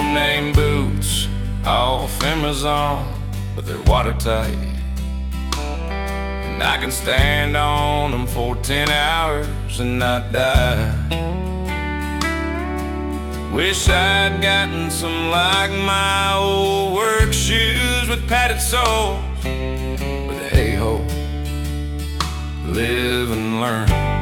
no-name boots off Amazon, but they're watertight, and I can stand on them for 10 hours and not die. Wish I'd gotten some like my old work shoes with padded soles, but hey ho, live and learn.